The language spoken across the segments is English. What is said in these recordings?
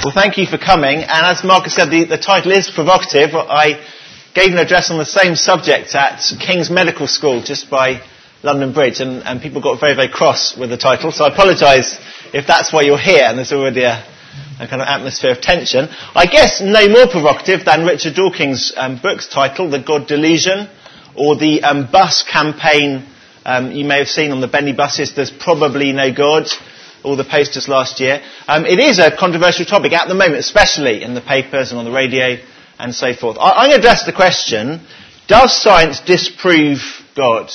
Well, thank you for coming. And as Marcus said, the title is provocative. I gave an address on the same subject at King's Medical School just by London Bridge, and people got very, very cross with the title. So I apologise if that's why you're here and there's already a kind of atmosphere of tension. I guess no more provocative than Richard Dawkins' book's title, The God Delusion, or the bus campaign you may have seen on the Bentley buses, There's Probably No God, all the posters last year. It is a controversial topic at the moment, especially in the papers and on the radio and so forth. I'm going to address the question, does science disprove God?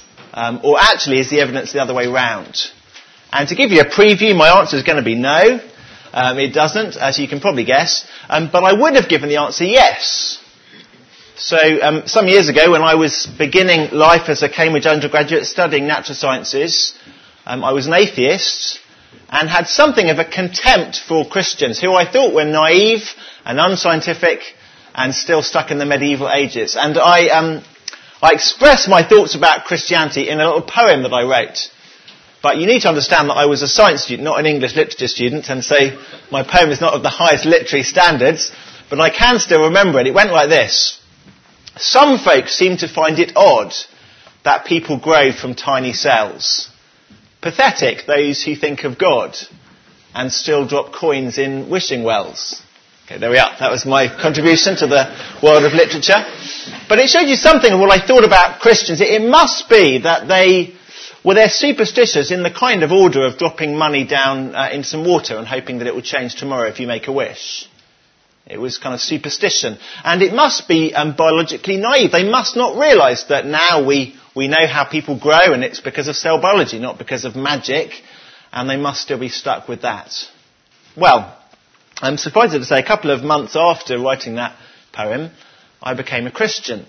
Or actually is the evidence the other way round? And to give you a preview, my answer is going to be no. It doesn't, as you can probably guess. But I would have given the answer yes. So some years ago, when I was beginning life as a Cambridge undergraduate studying natural sciences, I was an atheist and had something of a contempt for Christians who I thought were naive and unscientific and still stuck in the medieval ages. And I expressed my thoughts about Christianity in a little poem that I wrote. But you need to understand that I was a science student, not an English literature student, and so my poem is not of the highest literary standards, but I can still remember it. It went like this. Some folks seem to find it odd that people grow from tiny cells. Pathetic those who think of God and still drop coins in wishing wells. Okay, there we are. That was my contribution to the world of literature. But it showed you something of what I thought about Christians. It must be that they're superstitious in the kind of order of dropping money down in some water and hoping that it will change tomorrow if you make a wish. It was kind of superstition. And it must be biologically naive. They must not realise that now we know how people grow and it's because of cell biology, not because of magic. And they must still be stuck with that. Well, suffice it to say, a couple of months after writing that poem, I became a Christian.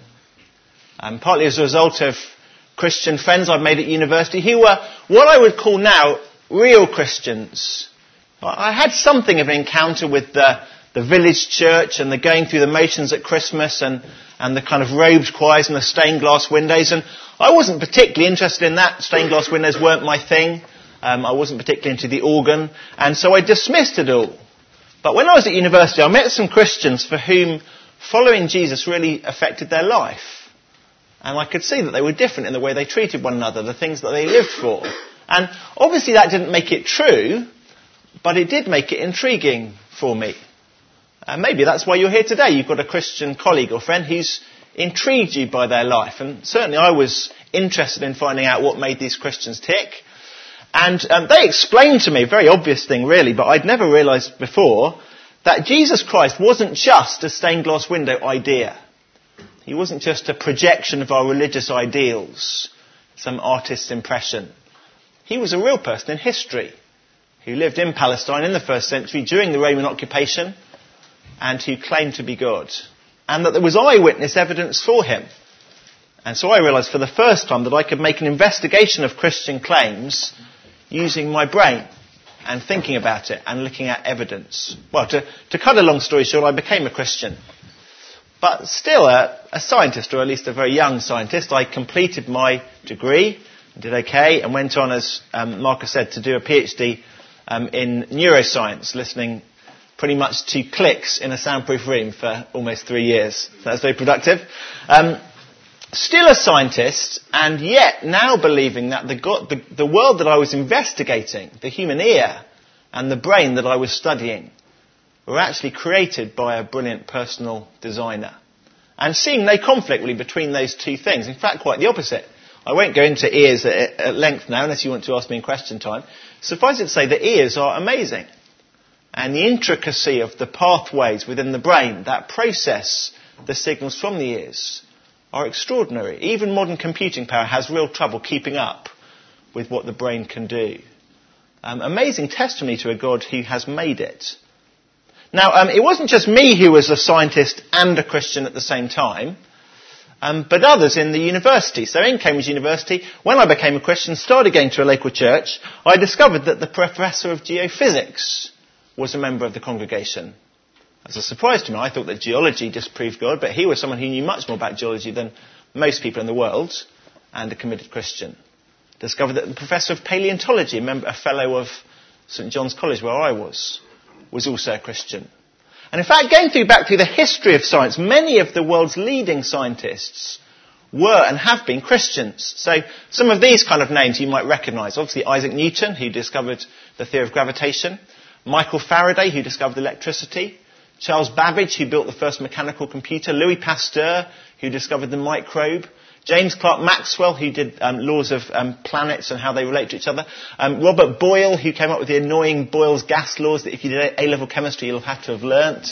Partly as a result of Christian friends I've made at university who were what I would call now real Christians. I had something of an encounter with the village church and the going through the motions at Christmas and the kind of robed choirs and the stained glass windows. And I wasn't particularly interested in that. Stained glass windows weren't my thing. I wasn't particularly into the organ. And so I dismissed it all. But when I was at university, I met some Christians for whom following Jesus really affected their life. And I could see that they were different in the way they treated one another, the things that they lived for. And obviously that didn't make it true, but it did make it intriguing for me. And maybe that's why you're here today. You've got a Christian colleague or friend who's intrigued you by their life. And certainly I was interested in finding out what made these Christians tick. And they explained to me, a very obvious thing really, but I'd never realised before, that Jesus Christ wasn't just a stained glass window idea. He wasn't just a projection of our religious ideals, some artist's impression. He was a real person in history who lived in Palestine in the first century during the Roman occupation and who claimed to be God. And that there was eyewitness evidence for him. And so I realised for the first time that I could make an investigation of Christian claims using my brain and thinking about it and looking at evidence. Well, to cut a long story short, I became a Christian. But still a scientist, or at least a very young scientist. I completed my degree, did okay, and went on, as Marcus said, to do a PhD in neuroscience, listening pretty much to clicks in a soundproof room for almost 3 years. So that's very productive. Still a scientist, and yet now believing that the world that I was investigating, the human ear and the brain that I was studying, were actually created by a brilliant personal designer. And seeing no conflict really between those two things. In fact, quite the opposite. I won't go into ears at length now, unless you want to ask me in question time. Suffice it to say that ears are amazing. And the intricacy of the pathways within the brain that process the signals from the ears are extraordinary. Even modern computing power has real trouble keeping up with what the brain can do. Amazing testimony to a God who has made it. Now, it wasn't just me who was a scientist and a Christian at the same time, but others in the university. So in Cambridge University, when I became a Christian, started going to a local church, I discovered that the professor of geophysics was a member of the congregation. As a surprise to me, I thought that geology disproved God, but he was someone who knew much more about geology than most people in the world, and a committed Christian. Discovered that the professor of paleontology, a fellow of St John's College where I was, was also a Christian. And in fact, going back through the history of science, many of the world's leading scientists were and have been Christians. So some of these kind of names you might recognise. Obviously Isaac Newton, who discovered the theory of gravitation. Michael Faraday, who discovered electricity. Charles Babbage, who built the first mechanical computer. Louis Pasteur, who discovered the microbe. James Clerk Maxwell, who did laws of planets and how they relate to each other. Robert Boyle, who came up with the annoying Boyle's gas laws that if you did A-level chemistry you'll have to have learnt.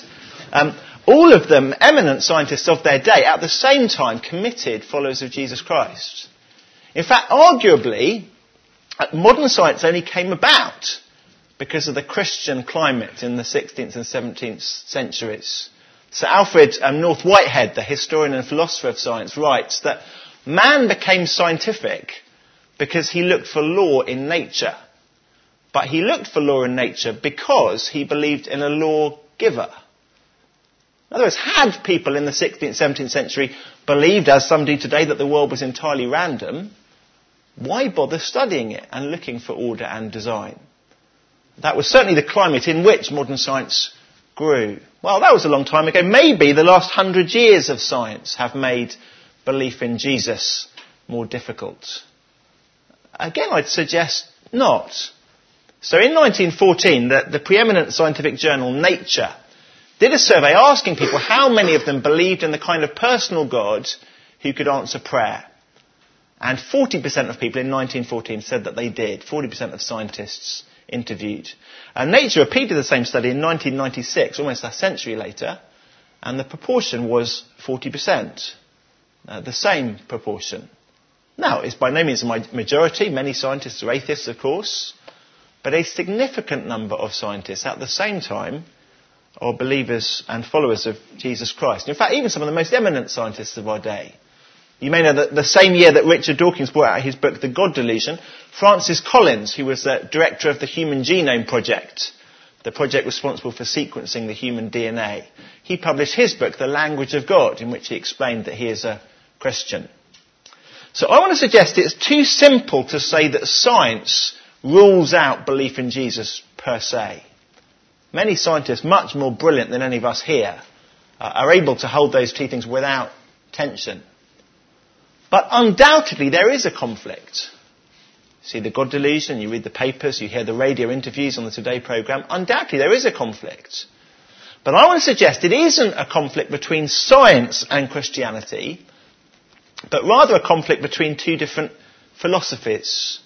All of them eminent scientists of their day, at the same time committed followers of Jesus Christ. In fact, arguably, modern science only came about because of the Christian climate in the 16th and 17th centuries. Sir Alfred North Whitehead, the historian and philosopher of science, writes that man became scientific because he looked for law in nature. But he looked for law in nature because he believed in a lawgiver. In other words, had people in the 16th, 17th century believed, as some do today, that the world was entirely random, why bother studying it and looking for order and design? That was certainly the climate in which modern science grew. Well, that was a long time ago. Maybe the last 100 years of science have made belief in Jesus more difficult. Again, I'd suggest not. So in 1914, the preeminent scientific journal Nature did a survey asking people how many of them believed in the kind of personal God who could answer prayer. And 40% of people in 1914 said that they did. 40% of scientists interviewed. And Nature repeated the same study in 1996, almost a century later, and the proportion was 40%. The same proportion. Now, it's by no means a majority. Many scientists are atheists, of course. But a significant number of scientists at the same time are believers and followers of Jesus Christ. In fact, even some of the most eminent scientists of our day. You may know that the same year that Richard Dawkins brought out his book, The God Delusion, Francis Collins, who was the director of the Human Genome Project, the project responsible for sequencing the human DNA, he published his book, The Language of God, in which he explained that he is a Christian. So I want to suggest it's too simple to say that science rules out belief in Jesus per se. Many scientists, much more brilliant than any of us here, are able to hold those two things without tension. But undoubtedly there is a conflict. See the God Delusion, you read the papers, you hear the radio interviews on the Today programme. Undoubtedly there is a conflict. But I want to suggest it isn't a conflict between science and Christianity, but rather a conflict between two different philosophies,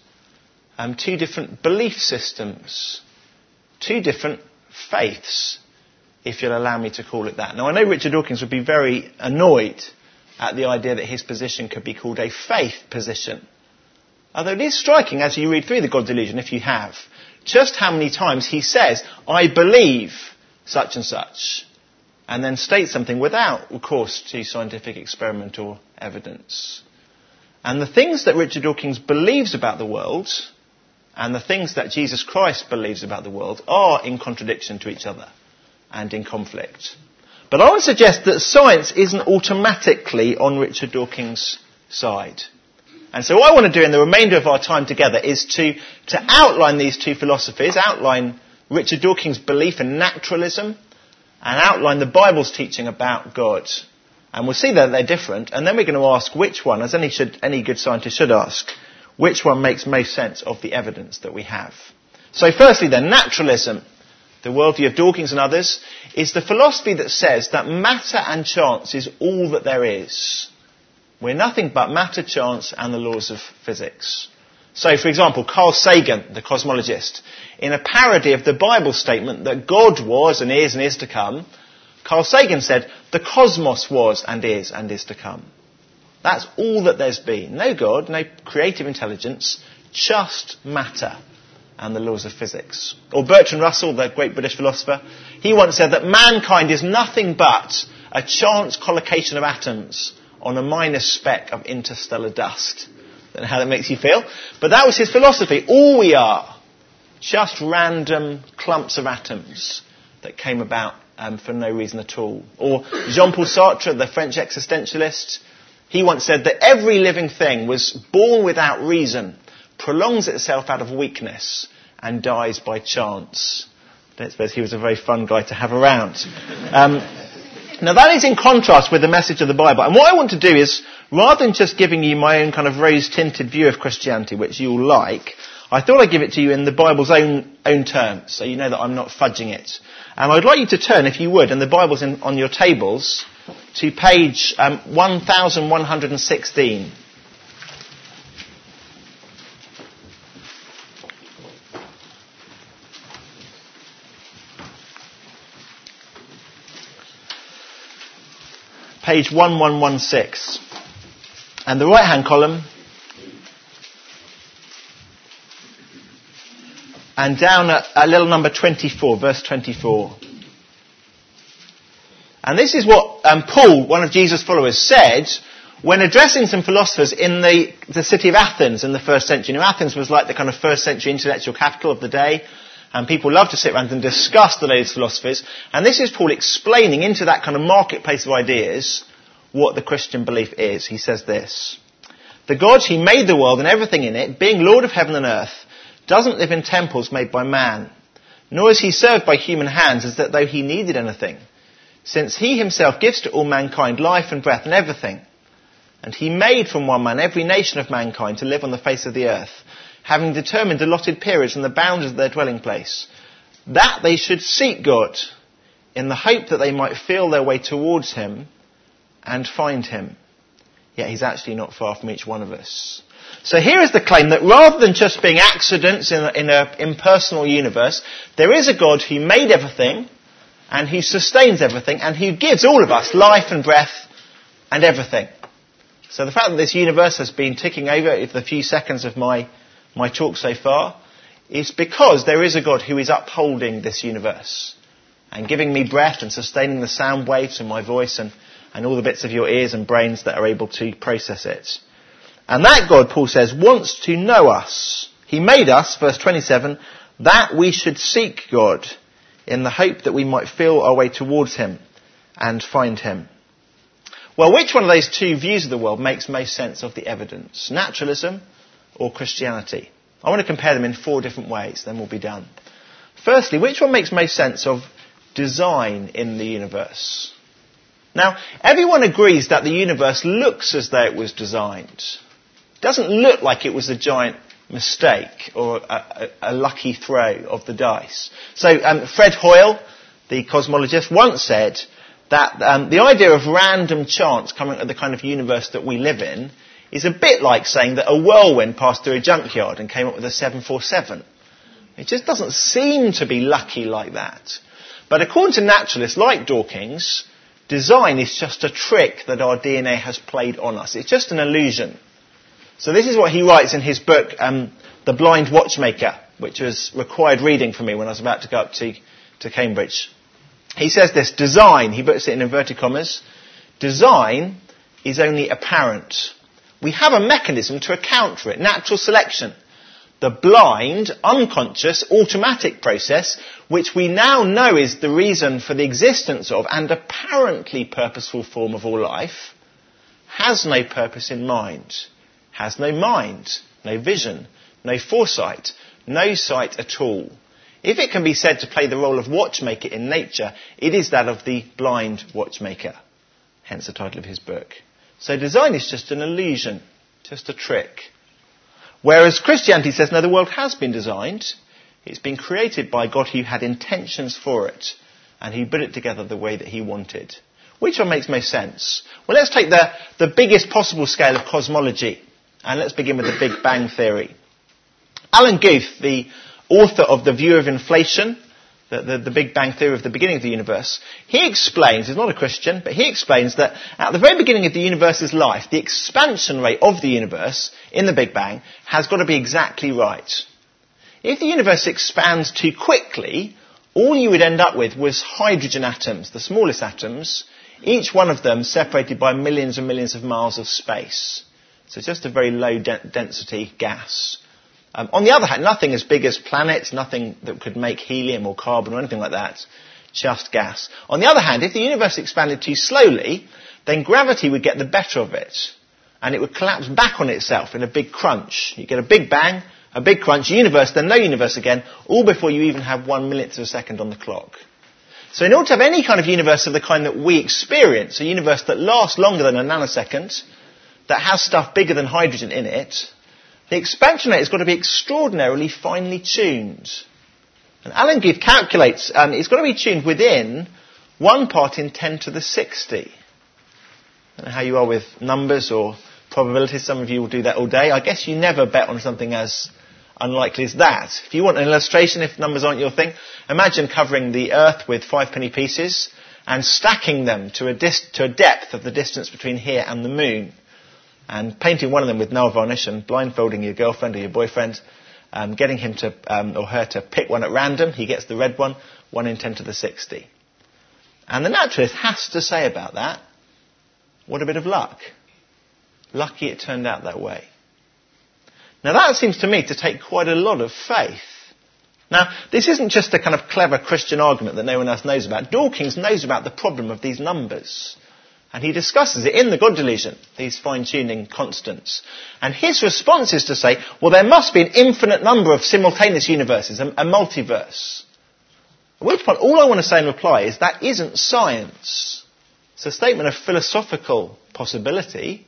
two different belief systems, two different faiths, if you'll allow me to call it that. Now I know Richard Dawkins would be very annoyed at the idea that his position could be called a faith position. Although it is striking as you read through the God Delusion, if you have, just how many times he says, I believe such and such, and then states something without recourse to scientific experiment or evidence. And the things that Richard Dawkins believes about the world and the things that Jesus Christ believes about the world are in contradiction to each other and in conflict. But I would suggest that science isn't automatically on Richard Dawkins' side. And so what I want to do in the remainder of our time together is to outline these two philosophies, outline Richard Dawkins' belief in naturalism, and outline the Bible's teaching about God. And we'll see that they're different, and then we're going to ask which one, as any good scientist should ask, which one makes most sense of the evidence that we have. So firstly then, naturalism, the worldview of Dawkins and others, is the philosophy that says that matter and chance is all that there is. We're nothing but matter, chance, and the laws of physics. So, for example, Carl Sagan, the cosmologist, in a parody of the Bible statement that God was and is to come, Carl Sagan said, the cosmos was and is to come. That's all that there's been. No God, no creative intelligence, just matter and the laws of physics. Or Bertrand Russell, the great British philosopher, he once said that mankind is nothing but a chance collocation of atoms on a minor speck of interstellar dust. I don't know how that makes you feel, but that was his philosophy. All we are, just random clumps of atoms that came about for no reason at all. Or Jean-Paul Sartre, the French existentialist, he once said that every living thing was born without reason, prolongs itself out of weakness, and dies by chance. I don't suppose he was a very fun guy to have around. Now that is in contrast with the message of the Bible. And what I want to do is, rather than just giving you my own kind of rose-tinted view of Christianity, which you'll like, I thought I'd give it to you in the Bible's own terms, so you know that I'm not fudging it. And I'd like you to turn, if you would, and the Bible's on your tables, to page 1116. Page 1116. And the right-hand column, and down at little number 24, verse 24. And this is what Paul, one of Jesus' followers, said when addressing some philosophers in the city of Athens in the first century. Now, Athens was like the kind of first century intellectual capital of the day, and people loved to sit around and discuss the latest philosophies. And this is Paul explaining into that kind of marketplace of ideas what the Christian belief is. He says this: the God who made the world and everything in it, being Lord of heaven and earth, doesn't live in temples made by man, nor is he served by human hands as though he needed anything, since he himself gives to all mankind life and breath and everything. And he made from one man every nation of mankind to live on the face of the earth, having determined allotted periods and the boundaries of their dwelling place, that they should seek God in the hope that they might feel their way towards him and find him. Yet he's actually not far from each one of us. So here is the claim that rather than just being accidents in an impersonal universe, there is a God who made everything and who sustains everything and who gives all of us life and breath and everything. So the fact that this universe has been ticking over the few seconds of my talk so far is because there is a God who is upholding this universe and giving me breath and sustaining the sound waves in my voice and all the bits of your ears and brains that are able to process it. And that God, Paul says, wants to know us. He made us, verse 27, that we should seek God in the hope that we might feel our way towards him and find him. Well, which one of those two views of the world makes most sense of the evidence? Naturalism or Christianity? I want to compare them in 4 different ways, then we'll be done. Firstly, which one makes most sense of design in the universe? Now, everyone agrees that the universe looks as though it was designed. It doesn't look like it was a giant mistake or a lucky throw of the dice. So Fred Hoyle, the cosmologist, once said that the idea of random chance coming to the kind of universe that we live in is a bit like saying that a whirlwind passed through a junkyard and came up with a 747. It just doesn't seem to be lucky like that. But according to naturalists like Dawkins, design is just a trick that our DNA has played on us. It's just an illusion. So this is what he writes in his book, The Blind Watchmaker, which was required reading for me when I was about to go up to Cambridge. He says this: design, he puts it in inverted commas, design is only apparent. We have a mechanism to account for it, natural selection. The blind, unconscious, automatic process, which we now know is the reason for the existence of and apparently purposeful form of all life, has no purpose in mind, has no mind, no vision, no foresight, no sight at all. If it can be said to play the role of watchmaker in nature, it is that of the blind watchmaker. Hence the title of his book. So design is just an illusion, just a trick. Whereas Christianity says, no, the world has been designed. It's been created by God who had intentions for it, and who put it together the way that he wanted. Which one makes most sense? Well, let's take the biggest possible scale of cosmology, and let's begin with the Big Bang Theory. Alan Guth, the author of The View of Inflation, the Big Bang Theory of the beginning of the universe, he explains, he's not a Christian, but he explains that at the very beginning of the universe's life, the expansion rate of the universe in the Big Bang has got to be exactly right. If the universe expands too quickly, all you would end up with was hydrogen atoms, the smallest atoms, each one of them separated by millions and millions of miles of space. So it's just a very low density gas. On the other hand, nothing as big as planets, nothing that could make helium or carbon or anything like that, just gas. On the other hand, if the universe expanded too slowly, then gravity would get the better of it, and it would collapse back on itself in a big crunch. You get a big bang, a big crunch, universe, then no universe again, all before you even have 1 millionth of a second on the clock. So in order to have any kind of universe of the kind that we experience, a universe that lasts longer than a nanosecond, that has stuff bigger than hydrogen in it, the expansion rate has got to be extraordinarily finely tuned. And Alan Guth calculates it's got to be tuned within 1 part in 10 to the 60. I don't know how you are with numbers or probabilities. Some of you will do that all day. I guess you never bet on something as unlikely as that. If you want an illustration, if numbers aren't your thing, imagine covering the Earth with 5-penny pieces and stacking them to a depth of the distance between here and the Moon, and painting one of them with nail varnish and blindfolding your girlfriend or your boyfriend, getting him to or her to pick one at random. He gets the red one, 1 in 10 to the 60. And the naturalist has to say about that, what a bit of luck. Lucky it turned out that way. Now that seems to me to take quite a lot of faith. Now, this isn't just a kind of clever Christian argument that no one else knows about. Dawkins knows about the problem of these numbers. And he discusses it in The God Delusion, these fine-tuning constants. And his response is to say, well, there must be an infinite number of simultaneous universes, a multiverse. At which point, all I want to say in reply is that isn't science. It's a statement of philosophical possibility.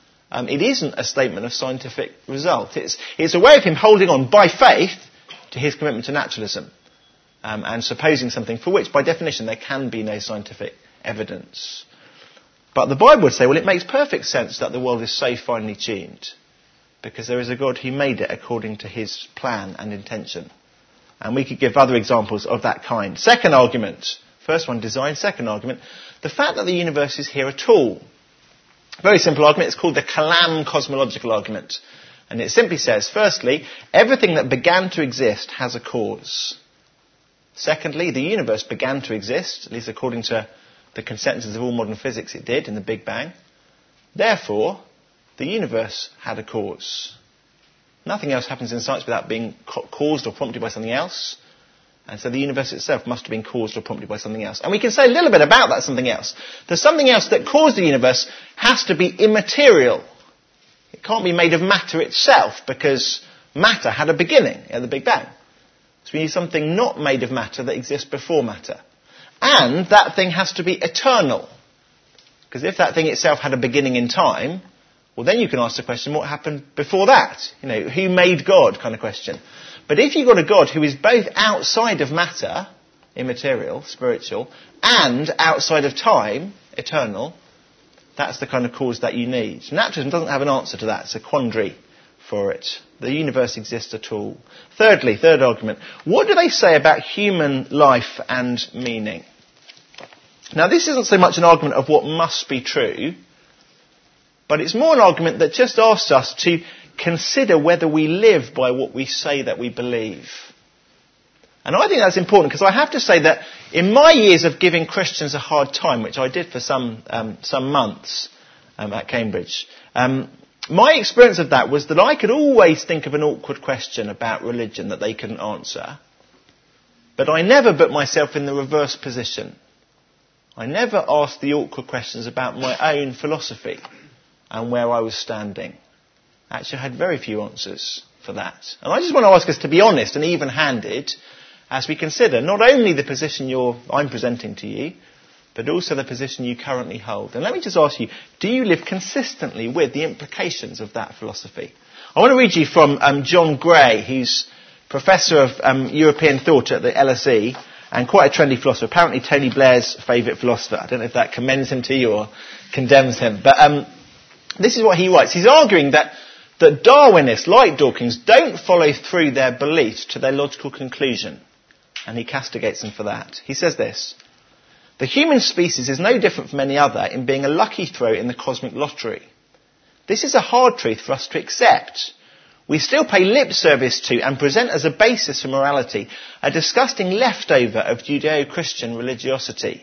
It isn't a statement of scientific result. It's a way of him holding on by faith to his commitment to naturalism and supposing something for which, by definition, there can be no scientific evidence. But the Bible would say, well, it makes perfect sense that the world is so finely tuned because there is a God who made it according to his plan and intention. And we could give other examples of that kind. Second argument. First one, design. Second argument, the fact that the universe is here at all. Very simple argument. It's called the Kalam cosmological argument. And it simply says, firstly, everything that began to exist has a cause. Secondly, the universe began to exist, at least according to the consensus of all modern physics it did in the Big Bang. Therefore, the universe had a cause. Nothing else happens in science without being caused or prompted by something else. And so the universe itself must have been caused or prompted by something else. And we can say a little bit about that something else. The something else that caused the universe has to be immaterial. It can't be made of matter itself because matter had a beginning at the Big Bang. So we need something not made of matter that exists before matter. And that thing has to be eternal. Because if that thing itself had a beginning in time, well then you can ask the question, what happened before that? You know, who made God kind of question. But if you've got a God who is both outside of matter, immaterial, spiritual, and outside of time, eternal, that's the kind of cause that you need. Naturalism doesn't have an answer to that. It's a quandary for it. The universe exists at all. Thirdly, third argument. What do they say about human life and meaning? Now, this isn't so much an argument of what must be true, but it's more an argument that just asks us to consider whether we live by what we say that we believe. And I think that's important because I have to say that in my years of giving Christians a hard time, which I did for some months at Cambridge, my experience of that was that I could always think of an awkward question about religion that they couldn't answer. But I never put myself in the reverse position. I never asked the awkward questions about my own philosophy and where I was standing. Actually, I had very few answers for that. And I just want to ask us to be honest and even-handed as we consider not only the position I'm presenting to you, but also the position you currently hold. And let me just ask you, do you live consistently with the implications of that philosophy? I want to read you from John Gray, who's Professor of European Thought at the LSE, and quite a trendy philosopher, apparently Tony Blair's favourite philosopher. I don't know if that commends him to you or condemns him. But this is what he writes. He's arguing that Darwinists, like Dawkins, don't follow through their beliefs to their logical conclusion. And he castigates them for that. He says this: the human species is no different from any other in being a lucky throw in the cosmic lottery. This is a hard truth for us to accept. We still pay lip service to and present as a basis for morality a disgusting leftover of Judeo-Christian religiosity.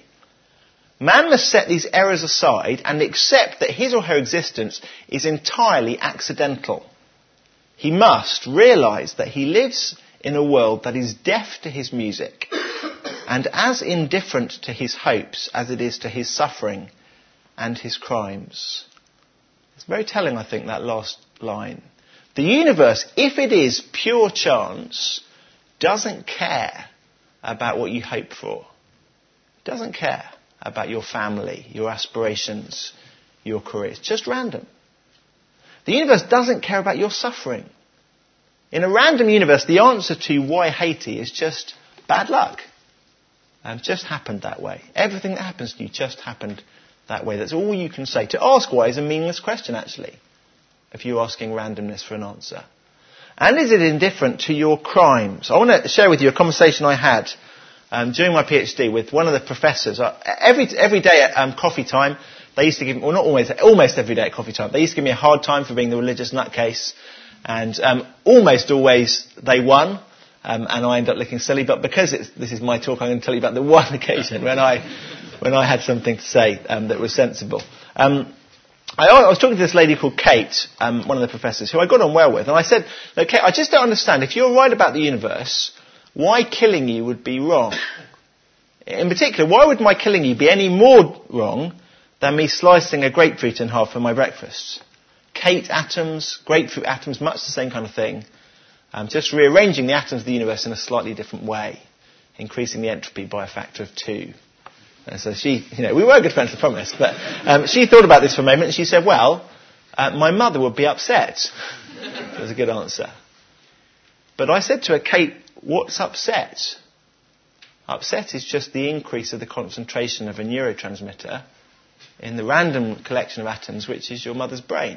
Man must set these errors aside and accept that his or her existence is entirely accidental. He must realise that he lives in a world that is deaf to his music and as indifferent to his hopes as it is to his suffering and his crimes. It's very telling, I think, that last line. The universe, if it is pure chance, doesn't care about what you hope for. It doesn't care about your family, your aspirations, your career. It's just random. The universe doesn't care about your suffering. In a random universe, the answer to why Haiti is just bad luck. Just happened that way. Everything that happens to you just happened that way. That's all you can say. To ask why is a meaningless question, actually, if you're asking randomness for an answer. And is it indifferent to your crimes? I want to share with you a conversation I had during my PhD with one of the professors. Every day at coffee time, they used to give me, well, not almost every day at coffee time, they used to give me a hard time for being the religious nutcase. And almost always they won, and I ended up looking silly. But because this is my talk, I'm going to tell you about the one occasion when I had something to say that was sensible. I was talking to this lady called Kate, one of the professors, who I got on well with. And I said, look, Kate, I just don't understand. If you're right about the universe, why killing you would be wrong? In particular, why would my killing you be any more wrong than me slicing a grapefruit in half for my breakfast? Kate atoms, grapefruit atoms, much the same kind of thing. Just rearranging the atoms of the universe in a slightly different way, increasing the entropy by a factor of 2. And so she, we were good friends, I promise, but she thought about this for a moment and she said, well, my mother would be upset. That was a good answer. But I said to her, Kate, what's upset? Upset is just the increase of the concentration of a neurotransmitter in the random collection of atoms, which is your mother's brain.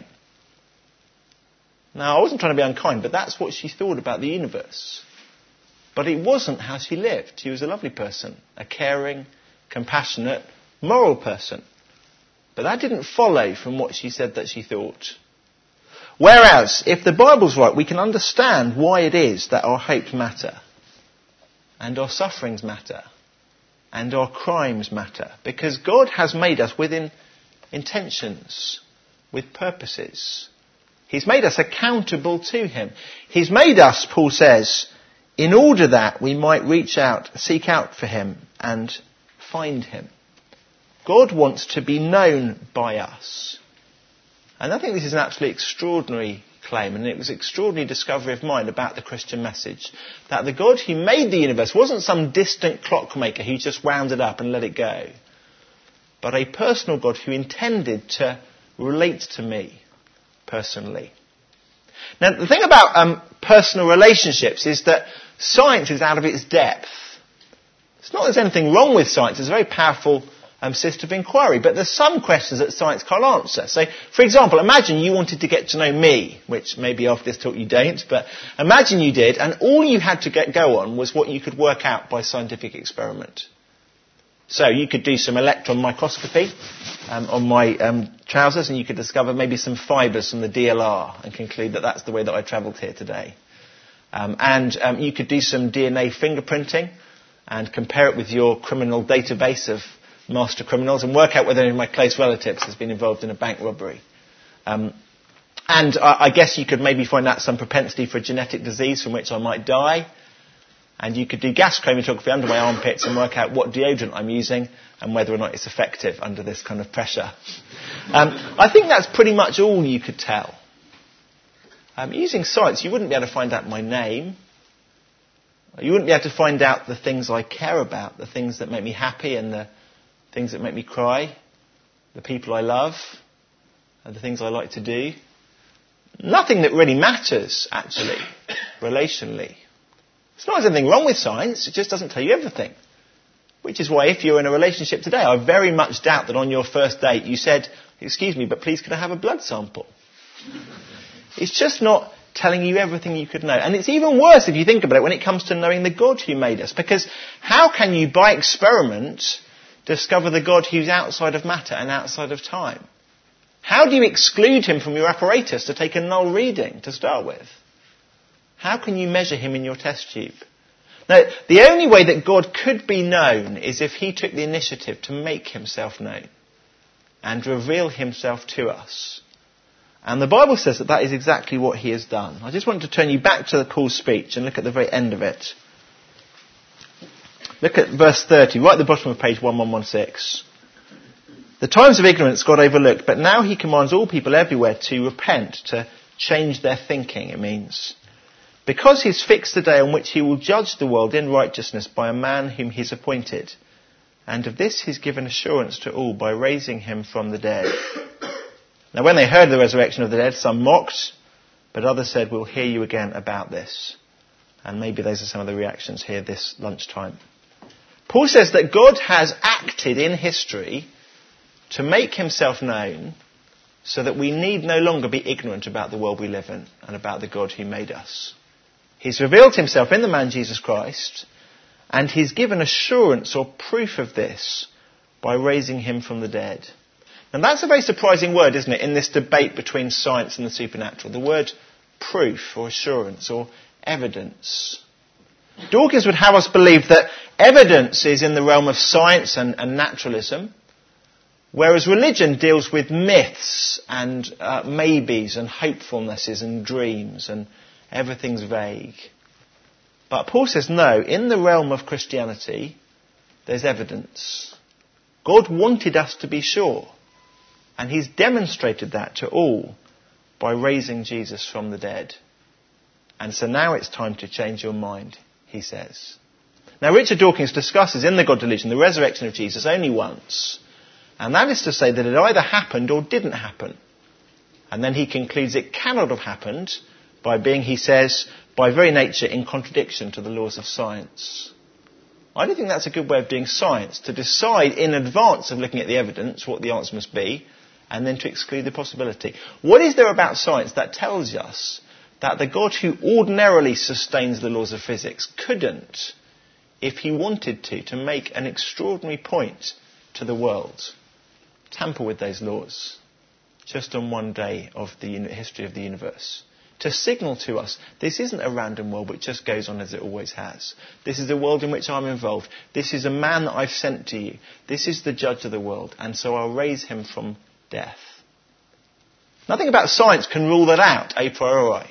Now, I wasn't trying to be unkind, but that's what she thought about the universe. But it wasn't how she lived. She was a lovely person, a caring, compassionate, moral person. But that didn't follow from what she said that she thought. Whereas, if the Bible's right, we can understand why it is that our hopes matter, and our sufferings matter, and our crimes matter. Because God has made us with intentions, with purposes. He's made us accountable to him. He's made us, Paul says, in order that we might reach out, seek out for him and find him. God wants to be known by us. And I think this is an absolutely extraordinary claim, and it was an extraordinary discovery of mine about the Christian message. That the God who made the universe wasn't some distant clockmaker who just wound it up and let it go, but a personal God who intended to relate to me personally. Now, the thing about personal relationships is that science is out of its depth. It's not that there's anything wrong with science. It's a very powerful system of inquiry. But there's some questions that science can't answer. So, for example, imagine you wanted to get to know me, which maybe after this talk you don't, but imagine you did, and all you had to go on was what you could work out by scientific experiment. So you could do some electron microscopy on my trousers, and you could discover maybe some fibres from the DLR and conclude that that's the way that I travelled here today. And you could do some DNA fingerprinting and compare it with your criminal database of master criminals and work out whether any of my close relatives has been involved in a bank robbery. And I guess you could maybe find out some propensity for a genetic disease from which I might die. And you could do gas chromatography under my armpits and work out what deodorant I'm using and whether or not it's effective under this kind of pressure. I think that's pretty much all you could tell. Using science, you wouldn't be able to find out my name. You wouldn't be able to find out the things I care about, the things that make me happy and the things that make me cry, the people I love, and the things I like to do. Nothing that really matters, actually, relationally. It's not there's anything wrong with science, it just doesn't tell you everything. Which is why if you're in a relationship today, I very much doubt that on your first date you said, excuse me, but please could I have a blood sample? It's just not telling you everything you could know. And it's even worse if you think about it when it comes to knowing the God who made us. Because how can you, by experiment, discover the God who's outside of matter and outside of time? How do you exclude him from your apparatus to take a null reading to start with? How can you measure him in your test tube? Now, the only way that God could be known is if he took the initiative to make himself known and reveal himself to us. And the Bible says that that is exactly what he has done. I just want to turn you back to Paul's speech and look at the very end of it. Look at verse 30, right at the bottom of page 1116. The times of ignorance God overlooked, but now he commands all people everywhere to repent, to change their thinking, it means. Because he's fixed the day on which he will judge the world in righteousness by a man whom he's appointed. And of this he's given assurance to all by raising him from the dead. Now when they heard the resurrection of the dead, some mocked, but others said, we'll hear you again about this. And maybe those are some of the reactions here this lunchtime. Paul says that God has acted in history to make himself known so that we need no longer be ignorant about the world we live in and about the God who made us. He's revealed himself in the man Jesus Christ, and he's given assurance or proof of this by raising him from the dead. And that's a very surprising word, isn't it, in this debate between science and the supernatural. The word proof or assurance or evidence. Dawkins would have us believe that evidence is in the realm of science and naturalism, whereas religion deals with myths and maybes and hopefulnesses and dreams and everything's vague. But Paul says no, in the realm of Christianity, there's evidence. God wanted us to be sure, and he's demonstrated that to all by raising Jesus from the dead. And so now it's time to change your mind, he says. Now Richard Dawkins discusses in The God Delusion the resurrection of Jesus only once. And that is to say that it either happened or didn't happen. And then he concludes it cannot have happened by being, he says, by very nature in contradiction to the laws of science. I don't think that's a good way of doing science, to decide in advance of looking at the evidence what the answer must be, and then to exclude the possibility. What is there about science that tells us that the God who ordinarily sustains the laws of physics couldn't, if he wanted to make an extraordinary point to the world, tamper with those laws just on one day of the history of the universe, to signal to us this isn't a random world which just goes on as it always has. This is a world in which I'm involved. This is a man that I've sent to you. This is the judge of the world, and so I'll raise him from death. Nothing about science can rule that out a priori.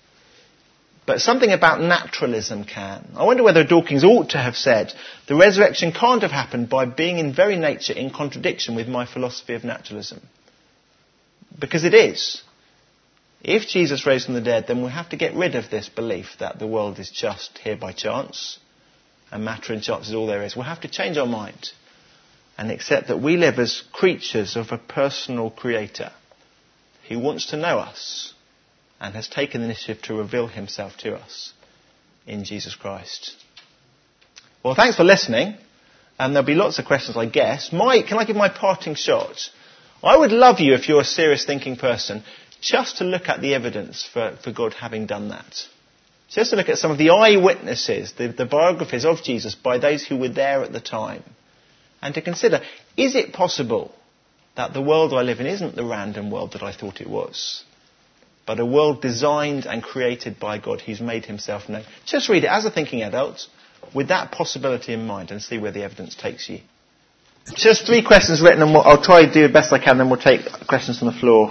But something about naturalism can. I wonder whether Dawkins ought to have said, the resurrection can't have happened by being in very nature in contradiction with my philosophy of naturalism. Because it is. If Jesus rose from the dead, then we'll have to get rid of this belief that the world is just here by chance, and matter and chance is all there is. We'll have to change our mind and accept that we live as creatures of a personal creator who wants to know us and has taken the initiative to reveal himself to us in Jesus Christ. Well, thanks for listening. And there'll be lots of questions, I guess. Can I give my parting shot? I would love you, if you're a serious thinking person, just to look at the evidence for God having done that. Just to look at some of the eyewitnesses, the biographies of Jesus by those who were there at the time. And to consider, is it possible that the world I live in isn't the random world that I thought it was, but a world designed and created by God who's made himself known? Just read it as a thinking adult with that possibility in mind and see where the evidence takes you. Just 3 questions written, and I'll try to do the best I can, then we'll take questions from the floor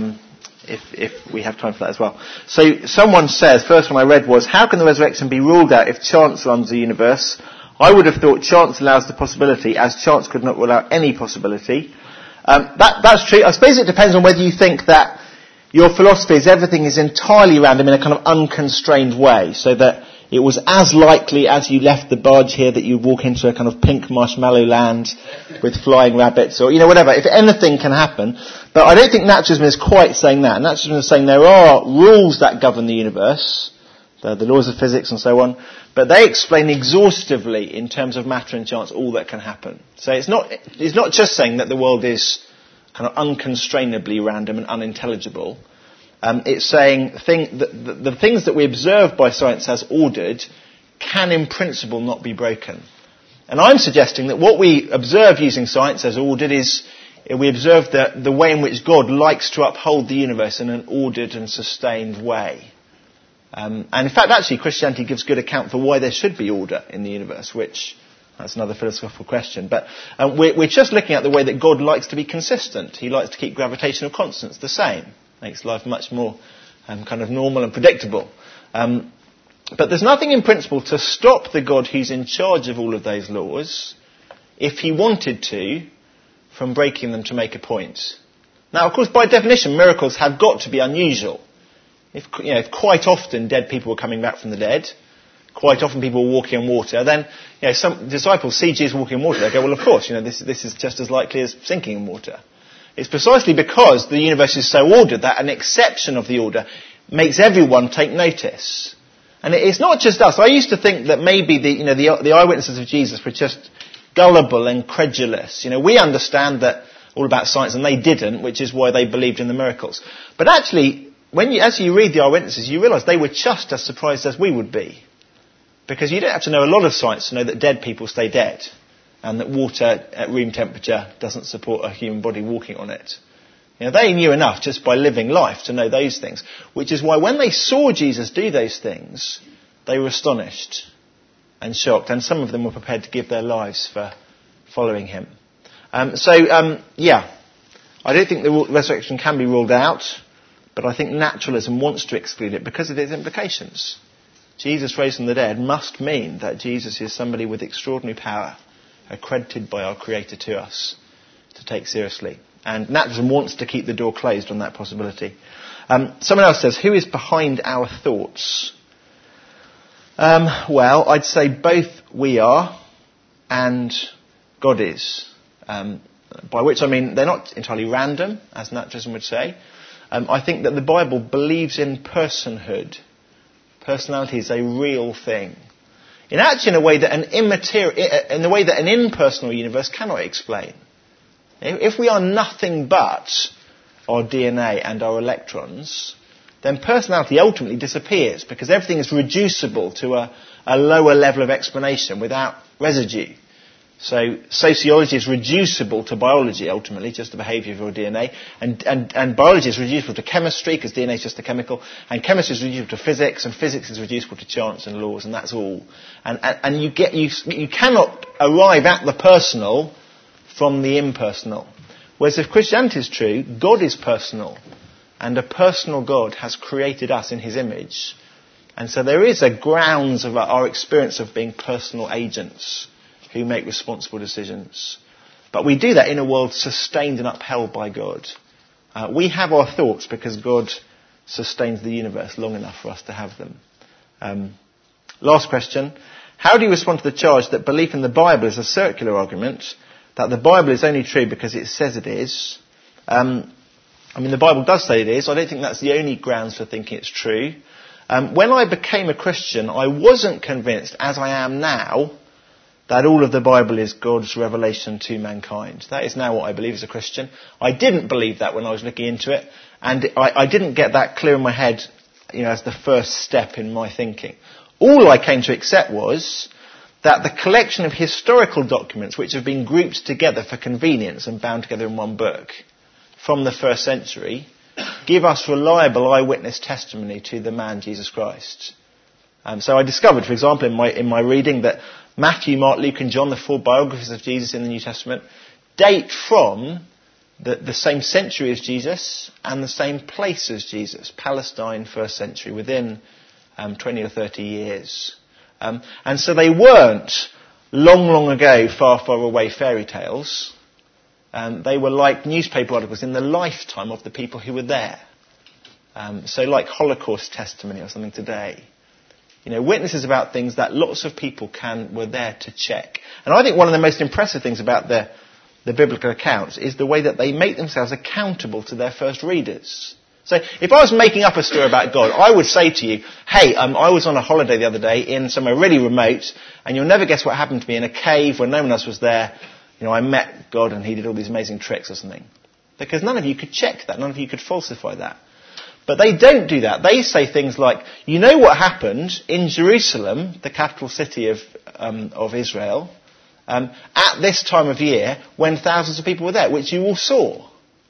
if we have time for that as well. So someone says, first one I read was, how can the resurrection be ruled out if chance runs the universe? I would have thought chance allows the possibility, as chance could not rule out any possibility. That's true. I suppose it depends on whether you think that your philosophy is everything is entirely random in a kind of unconstrained way, so that it was as likely as you left the barge here that you walk into a kind of pink marshmallow land with flying rabbits or, whatever. If anything can happen. But I don't think naturalism is quite saying that. Naturalism is saying there are rules that govern the universe, the laws of physics and so on, but they explain exhaustively in terms of matter and chance all that can happen. So it's not just saying that the world is kind of unconstrainably random and unintelligible. It's saying the things that we observe by science as ordered can in principle not be broken. And I'm suggesting that what we observe using science as ordered is we observe the way in which God likes to uphold the universe in an ordered and sustained way. And in fact, actually, Christianity gives good account for why there should be order in the universe, which that's another philosophical question. But we're just looking at the way that God likes to be consistent. He likes to keep gravitational constants the same. Makes life much more kind of normal and predictable. But there's nothing in principle to stop the God who's in charge of all of those laws, if he wanted to, from breaking them to make a point. Now, of course, by definition, miracles have got to be unusual. if quite often dead people were coming back from the dead, quite often people were walking on water, then some disciples see Jesus walking on water, they go, well, of course, this is just as likely as sinking in water. It's precisely because the universe is so ordered that an exception of the order makes everyone take notice. And it's not just us. I used to think that maybe the eyewitnesses of Jesus were just gullible and credulous. We understand that all about science, and they didn't, which is why they believed in the miracles. But actually, as you read the eyewitnesses, you realise they were just as surprised as we would be. Because you don't have to know a lot of science to know that dead people stay dead, and that water at room temperature doesn't support a human body walking on it. They knew enough just by living life to know those things, which is why when they saw Jesus do those things, they were astonished and shocked, and some of them were prepared to give their lives for following him. I don't think the resurrection can be ruled out, but I think naturalism wants to exclude it because of its implications. Jesus raised from the dead must mean that Jesus is somebody with extraordinary power, accredited by our Creator to us to take seriously. And naturalism wants to keep the door closed on that possibility. Someone else says, who is behind our thoughts? Well, I'd say both we are and God is. By which I mean they're not entirely random, as naturalism would say. I think that the Bible believes in personhood. Personality is a real thing. In a way that an impersonal universe cannot explain. If we are nothing but our DNA and our electrons, then personality ultimately disappears because everything is reducible to a lower level of explanation without residue. So sociology is reducible to biology ultimately, just the behaviour of your DNA, and biology is reducible to chemistry because DNA is just a chemical, and chemistry is reducible to physics, and physics is reducible to chance and laws, and that's all. And you cannot arrive at the personal from the impersonal. Whereas if Christianity is true, God is personal, and a personal God has created us in his image. And so there is a grounds of our experience of being personal agents who make responsible decisions. But we do that in a world sustained and upheld by God. We have our thoughts because God sustains the universe long enough for us to have them. Last question. How do you respond to the charge that belief in the Bible is a circular argument, that the Bible is only true because it says it is? The Bible does say it is. I don't think that's the only grounds for thinking it's true. When I became a Christian, I wasn't convinced, as I am now, that all of the Bible is God's revelation to mankind. That is now what I believe as a Christian. I didn't believe that when I was looking into it, and I didn't get that clear in my head, as the first step in my thinking. All I came to accept was that the collection of historical documents which have been grouped together for convenience and bound together in one book from the first century give us reliable eyewitness testimony to the man Jesus Christ. So I discovered, for example, in my reading that Matthew, Mark, Luke and John, the four biographies of Jesus in the New Testament, date from the same century as Jesus and the same place as Jesus, Palestine, first century, within 20 or 30 years. And so they weren't long, long ago, far, far away fairy tales. They were like newspaper articles in the lifetime of the people who were there. So like Holocaust testimony or something today. Witnesses about things that lots of people were there to check. And I think one of the most impressive things about the biblical accounts is the way that they make themselves accountable to their first readers. So if I was making up a story about God, I would say to you, hey, I was on a holiday the other day in somewhere really remote, and you'll never guess what happened to me in a cave when no one else was there. I met God and he did all these amazing tricks or something. Because none of you could check that. None of you could falsify that. But they don't do that. They say things like, what happened in Jerusalem, the capital city of Israel, at this time of year when thousands of people were there, which you all saw.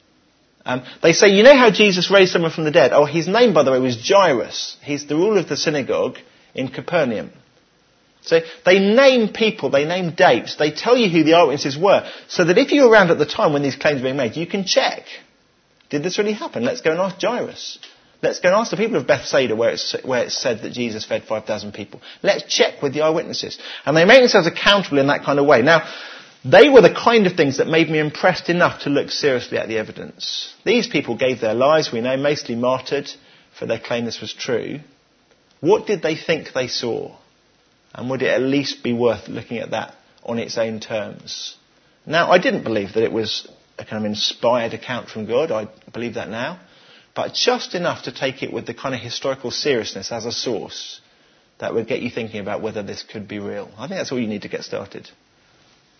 They say, how Jesus raised someone from the dead? Oh, his name, by the way, was Jairus. He's the ruler of the synagogue in Capernaum. So they name people, they name dates, they tell you who the eyewitnesses were, so that if you were around at the time when these claims were being made, you can check. Did this really happen? Let's go and ask Jairus. Let's go and ask the people of Bethsaida where it's said that Jesus fed 5,000 people. Let's check with the eyewitnesses. And they make themselves accountable in that kind of way. Now, they were the kind of things that made me impressed enough to look seriously at the evidence. These people gave their lives, we know, mostly martyred, for their claim this was true, what did they think they saw? And would it at least be worth looking at that on its own terms? Now, I didn't believe that it was a kind of inspired account from God. I believe that now. But just enough to take it with the kind of historical seriousness as a source that would get you thinking about whether this could be real. I think that's all you need to get started.